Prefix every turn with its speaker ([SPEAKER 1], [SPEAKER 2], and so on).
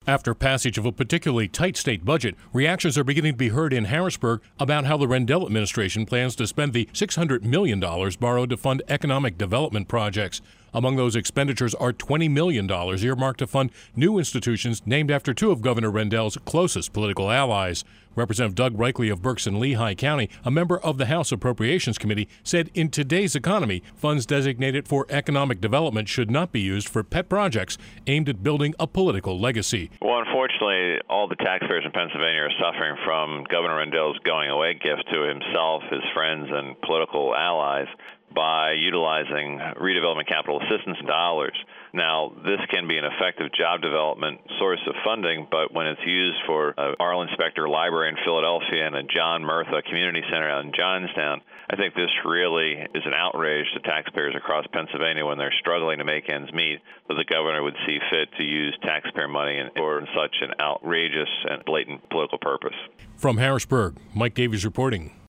[SPEAKER 1] After passage of a particularly tight state budget, reactions are beginning to be heard in Harrisburg about how the Rendell administration plans to spend the $600 million borrowed to fund economic development projects. Among those expenditures are $20 million earmarked to fund new institutions named after two of Governor Rendell's closest political allies. Representative Doug Reichley of Berks and Lehigh County, a member of the House Appropriations Committee, said in today's economy, funds designated for economic development should not be used for pet projects aimed at building a political legacy.
[SPEAKER 2] Well, unfortunately, all the taxpayers in Pennsylvania are suffering from Governor Rendell's going-away gift to himself, his friends, and political allies by utilizing redevelopment capital assistance dollars. Now, this can be an effective job development source of funding, but when it's used for a Arlen Specter Library in Philadelphia and a John Murtha Community Center out in Johnstown, I think this really is an outrage to taxpayers across Pennsylvania when they're struggling to make ends meet, that the governor would see fit to use taxpayer money for such an outrageous and blatant political purpose.
[SPEAKER 1] From Harrisburg, Mike Davies reporting.